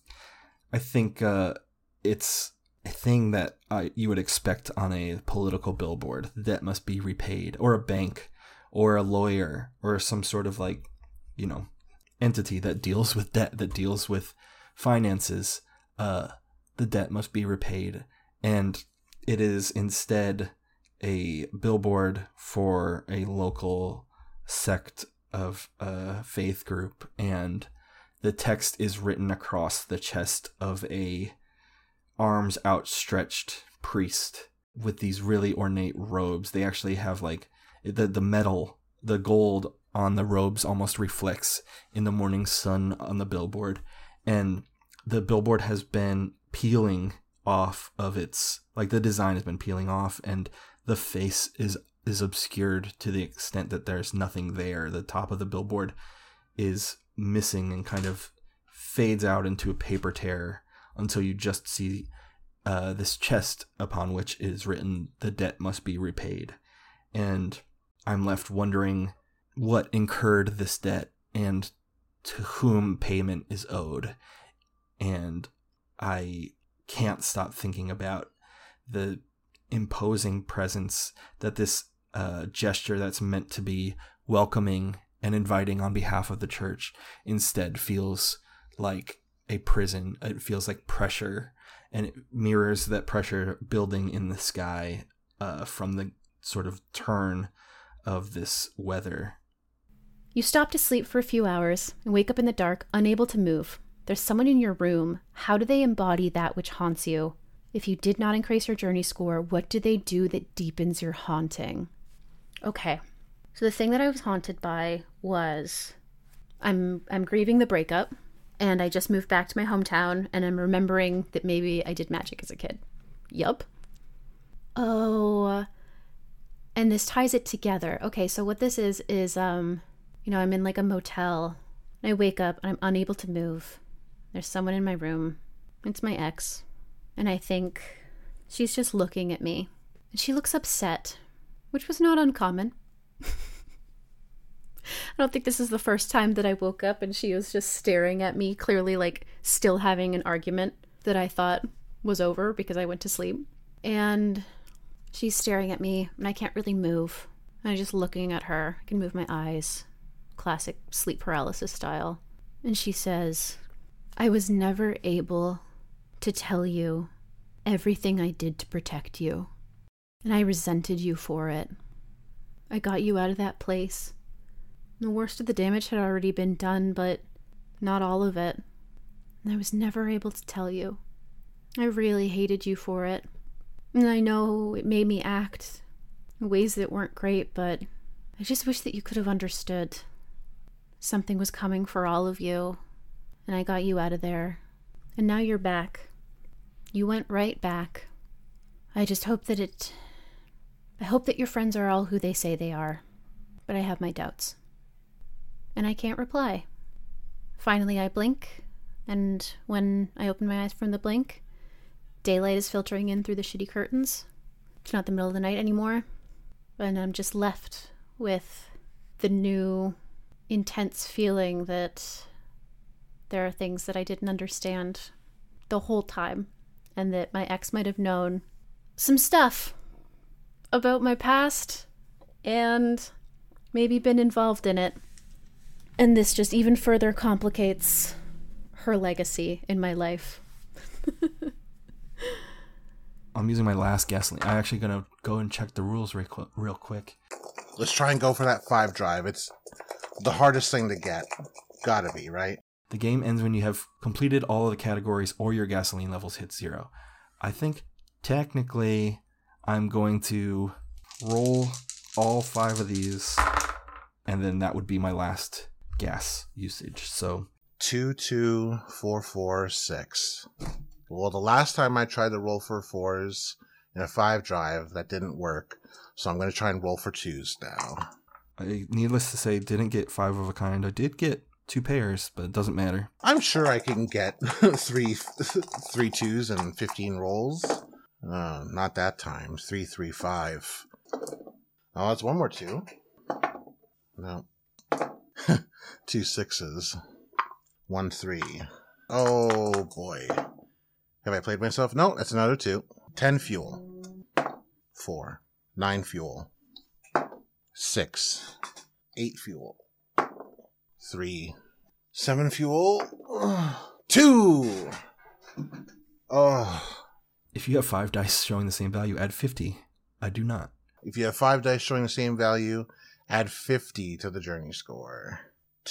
[SPEAKER 3] I think it's a thing that you would expect on a political billboard. The debt must be repaid. Or a bank, or a lawyer, or some sort of like, you know, entity that deals with debt, that deals with finances. The debt must be repaid. And it is instead a billboard for a local sect of a faith group, and the text is written across the chest of a arms outstretched priest with these really ornate robes. They actually have like the metal, the gold on the robes almost reflects in the morning sun on the billboard, and the billboard has been peeling off of its, like the design has been peeling off, and the face is obscured to the extent that there's nothing there. The top of the billboard is missing and kind of fades out into a paper tear until you just see this chest upon which is written, "The debt must be repaid." And I'm left wondering what incurred this debt and to whom payment is owed. And I can't stop thinking about the imposing presence that this gesture that's meant to be welcoming and inviting on behalf of the church instead feels like a prison. It feels like pressure, and it mirrors that pressure building in the sky from the sort of turn of this weather.
[SPEAKER 1] You stop to sleep for a few hours and wake up in the dark, unable to move. There's someone in your room. How do they embody that which haunts you? If you did not increase your journey score, what do they do that deepens your haunting? Okay, so the thing that I was haunted by was I'm grieving the breakup, and I just moved back to my hometown, and I'm remembering that maybe I did magic as a kid. Yup. Oh, and this ties it together. Okay, so what this is I'm in like a motel, and I wake up and I'm unable to move. There's someone in my room. It's my ex. And I think she's just looking at me. And she looks upset, which was not uncommon. I don't think this is the first time that I woke up and she was just staring at me, clearly like still having an argument that I thought was over because I went to sleep. And she's staring at me and I can't really move. I'm just looking at her. I can move my eyes. Classic sleep paralysis style. And she says, I was never able to tell you everything I did to protect you. And I resented you for it. I got you out of that place. The worst of the damage had already been done, but not all of it. And I was never able to tell you. I really hated you for it. And I know it made me act in ways that weren't great, but I just wish that you could have understood. Something was coming for all of you, and I got you out of there. And now you're back. You went right back. I just hope that I hope that your friends are all who they say they are, but I have my doubts. And I can't reply. Finally, I blink, and when I open my eyes from the blink, daylight is filtering in through the shitty curtains. It's not the middle of the night anymore, and I'm just left with the new intense feeling that there are things that I didn't understand the whole time, and that my ex might have known some stuff about my past and maybe been involved in it. And this just even further complicates her legacy in my life.
[SPEAKER 3] I'm using my last gasoline. I'm actually going to go and check the rules real quick.
[SPEAKER 2] Let's try and go for that 5 drive. It's the hardest thing to get. Gotta be, right?
[SPEAKER 3] The game ends when you have completed all of the categories or your gasoline levels hit 0. I think technically I'm going to roll all 5 of these, and then that would be my last gas usage. So
[SPEAKER 2] 2, 2, 4, 4, 6. Well, the last time I tried to roll for 4s in a 5 drive, that didn't work. So I'm going to try and roll for 2s now.
[SPEAKER 3] I, needless to say, didn't get 5 of a kind. I did get 2 pairs, but it doesn't matter.
[SPEAKER 2] I'm sure I can get three 2s and 15 rolls. Not that time. 3, 3, 5. Oh, that's one more 2. No. 2 6s. 1 3. Oh boy. Have I played myself? No, that's another 2. 10 fuel. 4. 9 fuel. 6. 8 fuel. 3. 7 fuel. 2. Oh.
[SPEAKER 3] If you have 5 dice showing the same value, add 50. I do not.
[SPEAKER 2] If you have 5 dice showing the same value, add 50 to the journey score.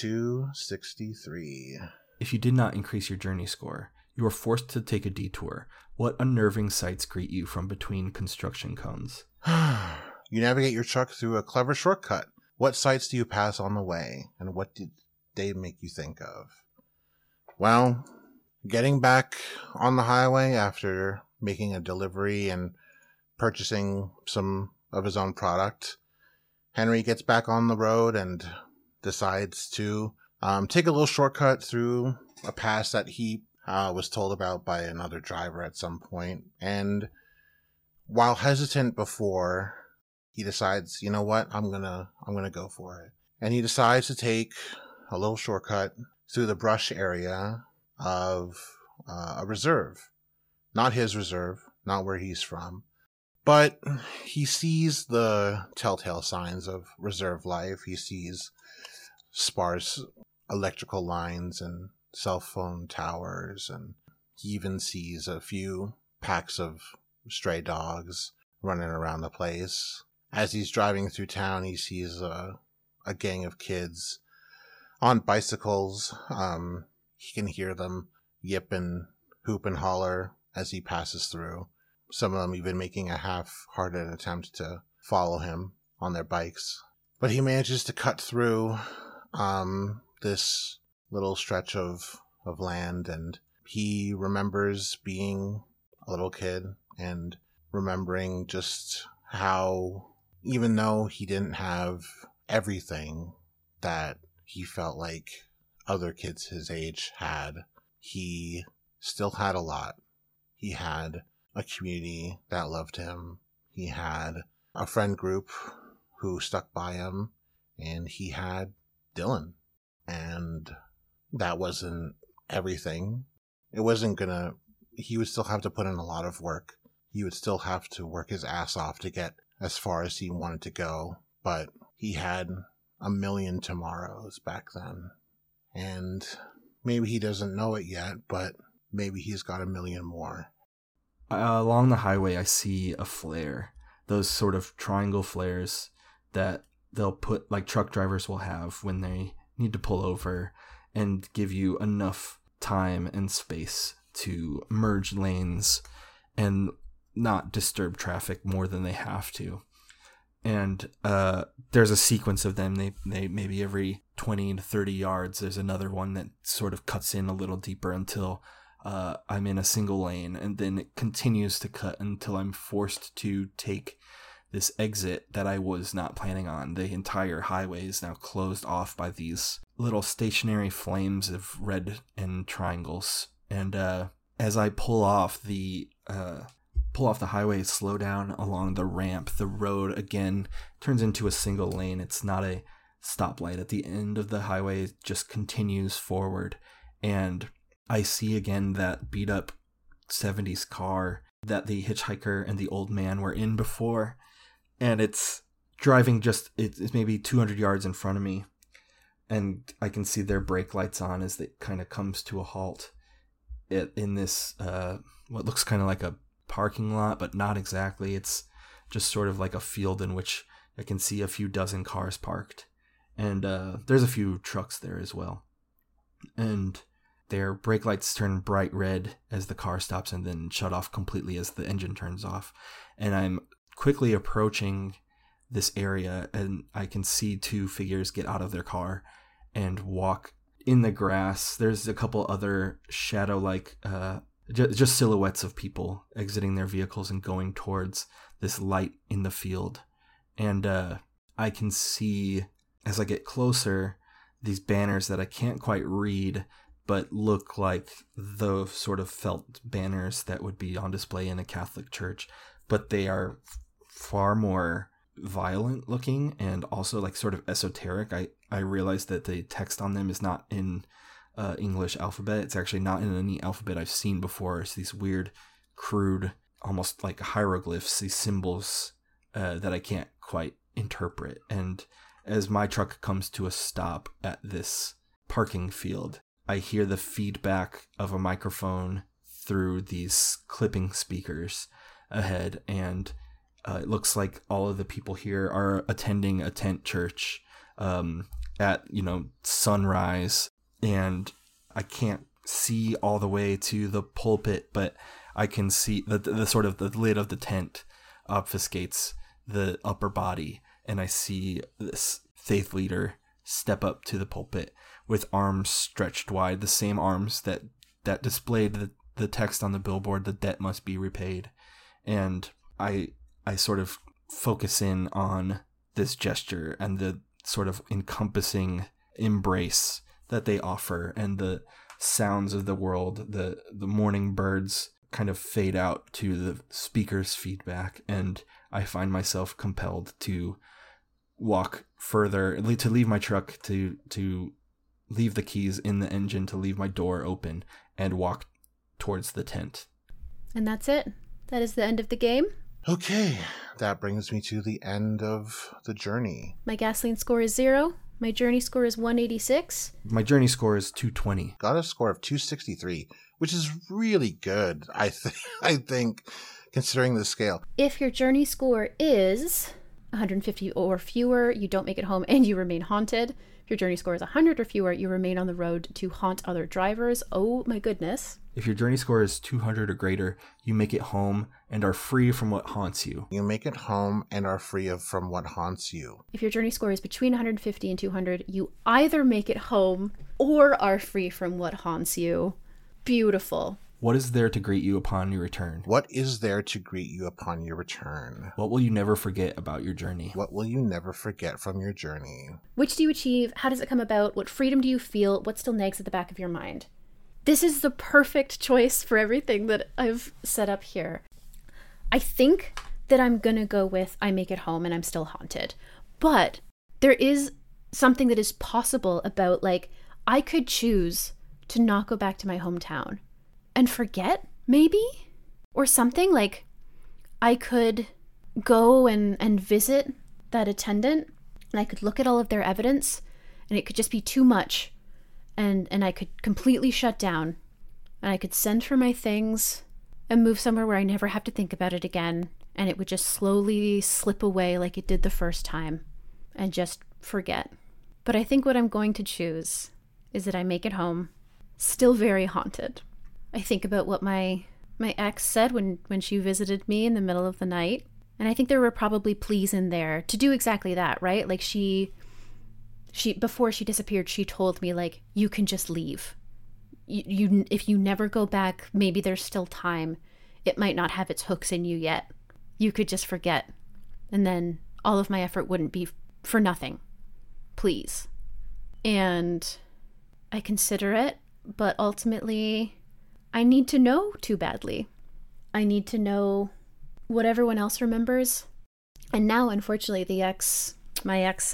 [SPEAKER 2] 263.
[SPEAKER 3] If you did not increase your journey score, you are forced to take a detour. What unnerving sights greet you from between construction cones?
[SPEAKER 2] You navigate your truck through a clever shortcut. What sights do you pass on the way, and what did they make you think of? Well, getting back on the highway after making a delivery and purchasing some of his own product, Henry gets back on the road and decides to take a little shortcut through a pass that he was told about by another driver at some point. And while hesitant before, he decides, you know what, I'm gonna go for it. And he decides to take a little shortcut through the brush area of a reserve. Not his reserve, not where he's from. But he sees the telltale signs of reserve life. He sees sparse electrical lines and cell phone towers, and he even sees a few packs of stray dogs running around the place. As he's driving through town, he sees a gang of kids on bicycles. He can hear them yip and hoop and holler as he passes through. Some of them even making a half-hearted attempt to follow him on their bikes. But he manages to cut through this little stretch of land, and he remembers being a little kid and remembering just how, even though he didn't have everything that he felt like other kids his age had, he still had a lot. He had a community that loved him. He had a friend group who stuck by him, and he had Dylan. And that wasn't everything. It wasn't gonna, he would still have to put in a lot of work. He would still have to work his ass off to get as far as he wanted to go, but he had a million tomorrows back then. And maybe he doesn't know it yet, but maybe he's got a million more.
[SPEAKER 3] Along the highway, I see a flare. Those sort of triangle flares that they'll put, like truck drivers will have when they need to pull over and give you enough time and space to merge lanes and not disturb traffic more than they have to. And there's a sequence of them. They maybe every 20 to 30 yards, there's another one that sort of cuts in a little deeper until I'm in a single lane, and then it continues to cut until I'm forced to take this exit that I was not planning on. The entire highway is now closed off by these little stationary flames of red and triangles. And as I pull off the highway, slow down along the ramp, the road again turns into a single lane. It's not a stoplight at the end of the highway. It just continues forward. And I see again that beat up 70s car that the hitchhiker and the old man were in before. And it's driving it's maybe 200 yards in front of me. And I can see their brake lights on as it kind of comes to a halt in this, what looks kind of like a parking lot, but not exactly. It's just sort of like a field in which I can see a few dozen cars parked. And there's a few trucks there as well. And their brake lights turn bright red as the car stops and then shut off completely as the engine turns off. And I'm quickly approaching this area, and I can see two figures get out of their car and walk in the grass. There's a couple other shadow-like, just silhouettes of people exiting their vehicles and going towards this light in the field. And I can see, as I get closer, these banners that I can't quite read, but look like the sort of felt banners that would be on display in a Catholic church. But they are far more violent looking and also like sort of esoteric. I realized that the text on them is not in English alphabet. It's actually not in any alphabet I've seen before. It's these weird, crude, almost like hieroglyphs, these symbols that I can't quite interpret. And as my truck comes to a stop at this parking field, I hear the feedback of a microphone through these clipping speakers ahead, and it looks like all of the people here are attending a tent church at sunrise, and I can't see all the way to the pulpit, but I can see the sort of the lid of the tent obfuscates the upper body, and I see this faith leader step up to the pulpit with arms stretched wide, the same arms that displayed the text on the billboard, "The debt must be repaid." And I sort of focus in on this gesture and the sort of encompassing embrace that they offer, and the sounds of the world, the morning birds kind of fade out to the speaker's feedback, and I find myself compelled to walk further, to leave my truck, to leave the keys in the engine, to leave my door open, and walk towards the tent.
[SPEAKER 1] And that's it. That is the end of the game.
[SPEAKER 2] Okay, that brings me to the end of the journey.
[SPEAKER 1] My gasoline score is 0. My journey score is 186.
[SPEAKER 3] My journey score is 220.
[SPEAKER 2] Got a score of 263, which is really good. I think considering the scale.
[SPEAKER 1] If your journey score is 150 or fewer, you don't make it home and you remain haunted. If your journey score is 100 or fewer, you remain on the road to haunt other drivers. Oh my goodness.
[SPEAKER 3] If your journey score is 200 or greater, you make it home and are free from what haunts you.
[SPEAKER 2] You make it home and are free from what haunts you.
[SPEAKER 1] If your journey score is between 150 and 200, you either make it home or are free from what haunts you. Beautiful.
[SPEAKER 3] What is there to greet you upon your return?
[SPEAKER 2] What is there to greet you upon your return?
[SPEAKER 3] What will you never forget about your journey?
[SPEAKER 2] What will you never forget from your journey?
[SPEAKER 1] Which do you achieve? How does it come about? What freedom do you feel? What still nags at the back of your mind? This is the perfect choice for everything that I've set up here. I think that I'm gonna go with I make it home and I'm still haunted. But there is something that is possible about, like, I could choose to not go back to my hometown and forget, maybe? Or something. Like, I could go and visit that attendant and I could look at all of their evidence and it could just be too much. And I could completely shut down. And I could send for my things and move somewhere where I never have to think about it again. And it would just slowly slip away like it did the first time. And just forget. But I think what I'm going to choose is that I make it home, still very haunted. I think about what my ex said when she visited me in the middle of the night. And I think there were probably pleas in there to do exactly that, right? Like she before she disappeared, she told me, like, you can just leave. You if you never go back, maybe there's still time. It might not have its hooks in you yet. You could just forget. And then all of my effort wouldn't be for nothing. Please. And I consider it, but ultimately I need to know too badly. I need to know what everyone else remembers. And now, unfortunately, my ex,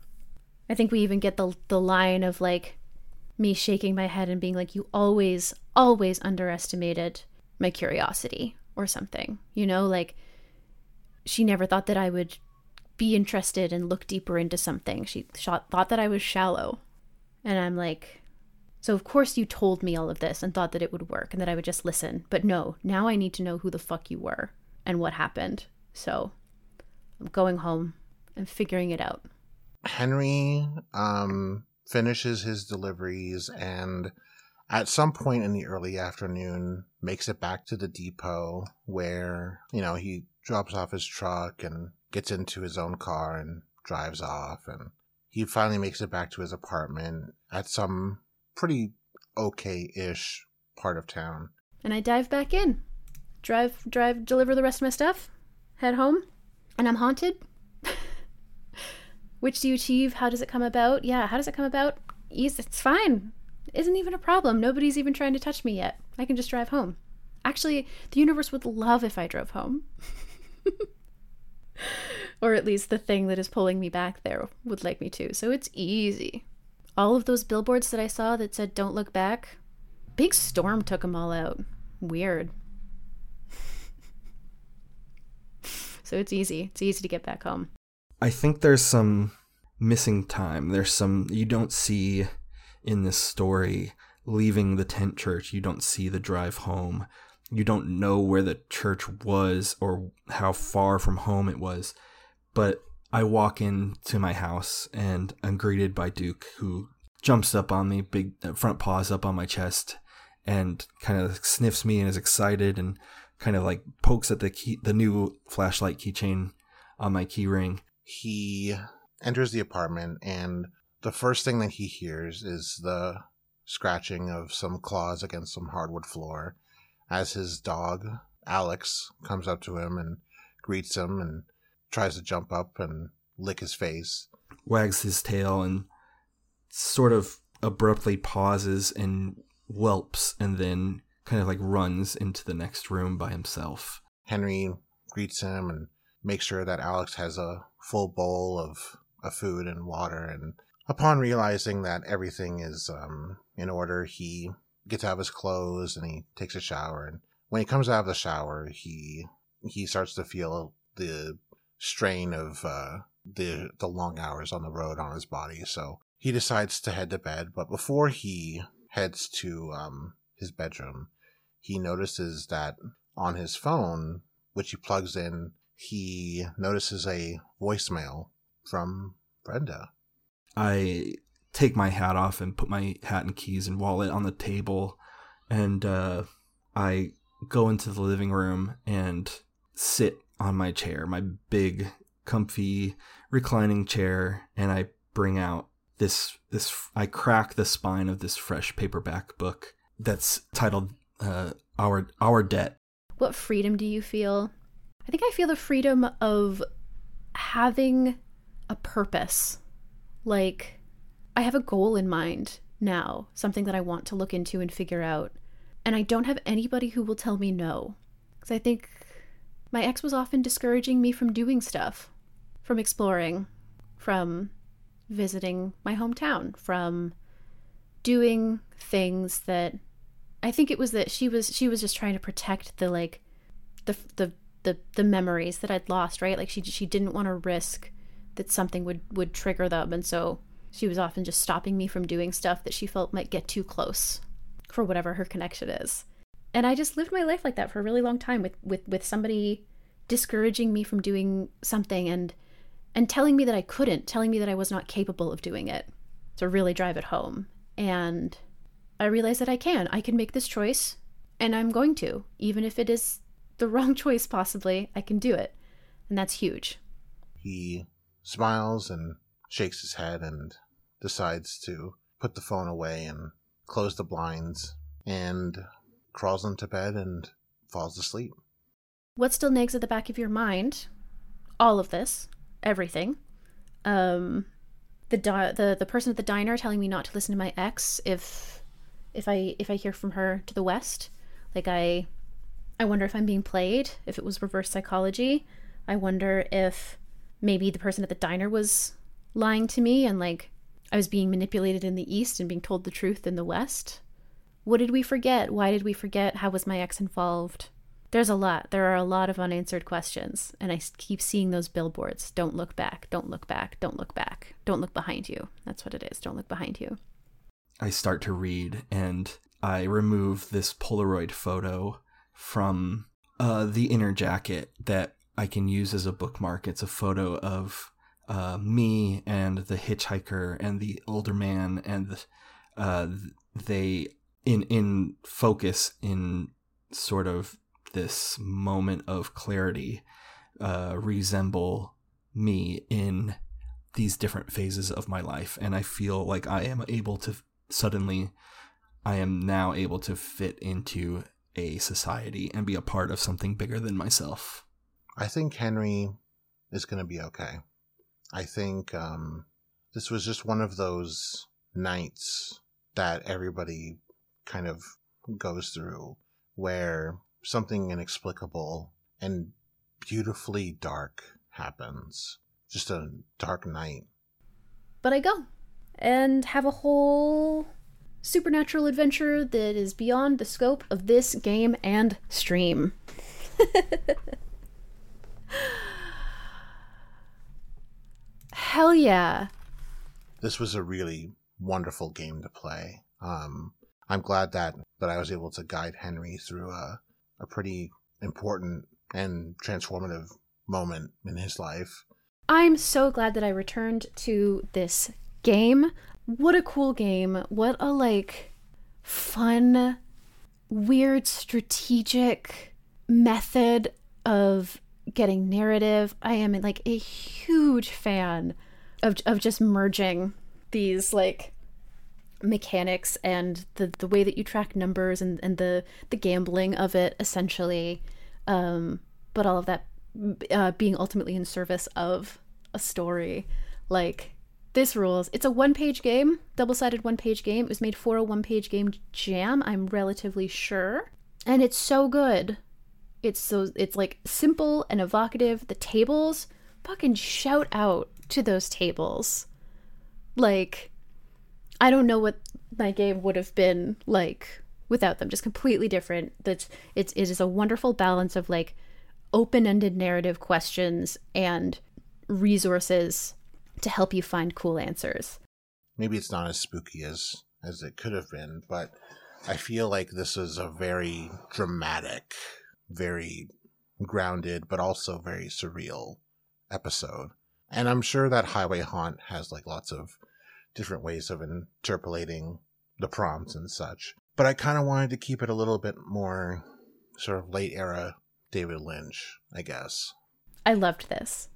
[SPEAKER 1] I think we even get the line of, like, me shaking my head and being like, you always underestimated my curiosity or something. You know, like, she never thought that I would be interested and look deeper into something. She thought that I was shallow. And I'm like, so of course you told me all of this and thought that it would work and that I would just listen. But no, now I need to know who the fuck you were and what happened. So I'm going home and figuring it out.
[SPEAKER 2] Henry finishes his deliveries and at some point in the early afternoon makes it back to the depot where, you know, he drops off his truck and gets into his own car and drives off. And he finally makes it back to his apartment at some pretty okay-ish part of town.
[SPEAKER 1] And I dive back in, drive, deliver the rest of my stuff, head home, and I'm haunted. Which do you achieve? How does it come about? Yeah, how does it come about? It's fine. It isn't even a problem. Nobody's even trying to touch me yet. I can just drive home. Actually, the universe would love if I drove home. Or at least the thing that is pulling me back there would like me to. So it's easy. All of those billboards that I saw that said, don't look back, big storm took them all out. Weird. So it's easy. It's easy to get back home.
[SPEAKER 3] I think there's some missing time. There's some you don't see in this story. Leaving the tent church, you don't see the drive home. You don't know where the church was or how far from home it was. But I walk into my house and I'm greeted by Duke, who jumps up on me, big front paws up on my chest, and kind of sniffs me and is excited and kind of like pokes at the new flashlight keychain on my key ring.
[SPEAKER 2] He enters the apartment and the first thing that he hears is the scratching of some claws against some hardwood floor as his dog, Alex, comes up to him and greets him and tries to jump up and lick his face.
[SPEAKER 3] Wags his tail and sort of abruptly pauses and whelps and then kind of like runs into the next room by himself.
[SPEAKER 2] Henry greets him and makes sure that Alex has a full bowl of food and water, and upon realizing that everything is in order, he gets out of his clothes and he takes a shower. And when he comes out of the shower, he starts to feel the strain of the long hours on the road on his body. So he decides to head to bed. But before he heads to his bedroom, he notices that on his phone which he plugs in, he notices a voicemail from Brenda.
[SPEAKER 3] I take my hat off and put my hat and keys and wallet on the table, and I go into the living room and sit on my chair, my big, comfy, reclining chair, and I bring out this I crack the spine of this fresh paperback book that's titled Our Debt.
[SPEAKER 1] What freedom do you feel? I think I feel the freedom of having a purpose. Like, I have a goal in mind now, something that I want to look into and figure out. And I don't have anybody who will tell me no. Because I think my ex was often discouraging me from doing stuff, from exploring, from visiting my hometown, from doing things that I think it was that she was just trying to protect the memories that I'd lost, right? Like she didn't want to risk that something would trigger them, and so she was often just stopping me from doing stuff that she felt might get too close for whatever her connection is. And I just lived my life like that for a really long time with somebody discouraging me from doing something and telling me that I couldn't, telling me that I was not capable of doing it, to really drive it home. And I realized that I can make this choice, and I'm going to, even if it is the wrong choice possibly, I can do it. And that's huge.
[SPEAKER 2] He smiles and shakes his head and decides to put the phone away and close the blinds and crawls into bed and falls asleep.
[SPEAKER 1] What still nags at the back of your mind, all of this, everything, the person at the diner telling me not to listen to my ex if I hear from her to the west. Like I wonder if I'm being played, if it was reverse psychology. I wonder if maybe the person at the diner was lying to me and like I was being manipulated in the east and being told the truth in the west. What did we forget? Why did we forget? How was my ex involved? There's a lot. There are a lot of unanswered questions, and I keep seeing those billboards. Don't look back. Don't look back. Don't look back. Don't look behind you. That's what it is. Don't look behind you.
[SPEAKER 3] I start to read, and I remove this Polaroid photo from the inner jacket that I can use as a bookmark. It's a photo of me and the hitchhiker and the older man, and they in focus in sort of this moment of clarity resemble me in these different phases of my life. And I feel like I am now able to fit into a society and be a part of something bigger than myself.
[SPEAKER 2] I think Henry is going to be okay. I think this was just one of those nights that everybody kind of goes through where something inexplicable and beautifully dark happens. Just a dark night.
[SPEAKER 1] But I go and have a whole supernatural adventure that is beyond the scope of this game and stream. Hell yeah.
[SPEAKER 2] This was a really wonderful game to play. I'm glad that I was able to guide Henry through a pretty important and transformative moment in his life.
[SPEAKER 1] I'm so glad that I returned to this game. What a cool game. What a fun, weird, strategic method of getting narrative. I am a huge fan of just merging these mechanics and the way that you track numbers and the gambling of it, essentially, but all of that being ultimately in service of a story. This rules. It's a one-page game, double-sided one-page game. It was made for a one-page game jam, I'm relatively sure, and it's so good. It's simple and evocative. The tables, fucking shout out to those tables. I don't know what my game would have been like without them. Just completely different. It is a wonderful balance of open-ended narrative questions and resources to help you find cool answers.
[SPEAKER 2] Maybe it's not as spooky as it could have been, but I feel like this is a very dramatic, very grounded but also very surreal episode. And I'm sure that Highway Haunt has like lots of different ways of interpolating the prompts and such. But I kind of wanted to keep it a little bit more sort of late era David Lynch, I guess.
[SPEAKER 1] I loved this.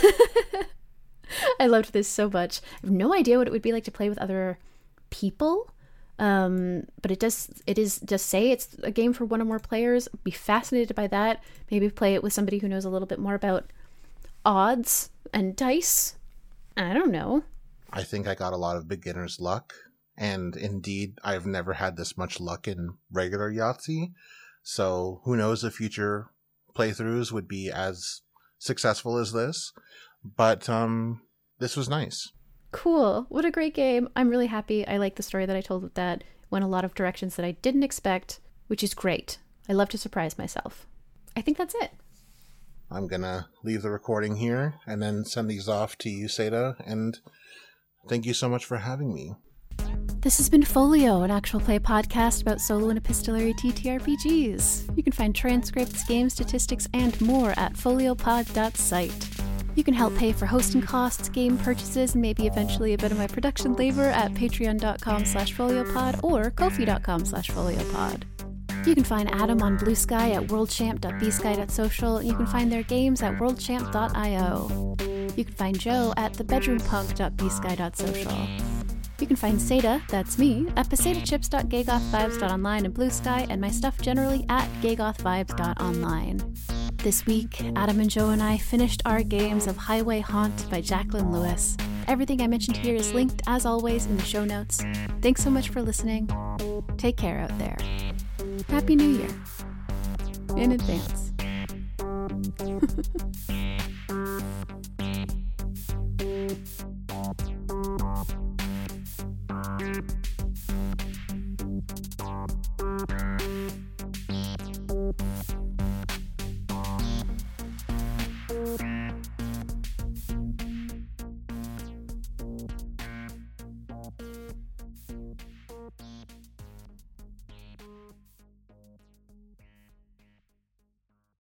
[SPEAKER 1] I loved this so much. I have no idea what it would be like to play with other people. But it is just say it's a game for one or more players. Be fascinated by that. Maybe play it with somebody who knows a little bit more about odds and dice. I don't know.
[SPEAKER 2] I think I got a lot of beginner's luck. And indeed, I've never had this much luck in regular Yahtzee. So who knows if future playthroughs would be as successful as this. But this was nice.
[SPEAKER 1] Cool. What a great game. I'm really happy. I like the story that I told with that. Went a lot of directions that I didn't expect, which is great. I love to surprise myself. I think that's it.
[SPEAKER 2] I'm going to leave the recording here and then send these off to you, Seda. And thank you so much for having me.
[SPEAKER 1] This has been Folio, an actual play podcast about solo and epistolary TTRPGs. You can find transcripts, game statistics, and more at foliopod.site. You can help pay for hosting costs, game purchases, and maybe eventually a bit of my production labor at patreon.com/foliopod or ko-fi.com/foliopod. You can find Adam on Blue Sky at worldchamp.bsky.social, and you can find their games at worldchamp.io. You can find Joe at thebedroompunk.bsky.social. You can find Seda, that's me, at pesetachips.gaygothvibes.online and Blue Sky, and my stuff generally at gaygothvibes.online. This week, Adam and Joe and I finished our games of Highway Haunt by Jacqueline Lewis. Everything I mentioned here is linked, as always, in the show notes. Thanks so much for listening. Take care out there. Happy New Year. In advance.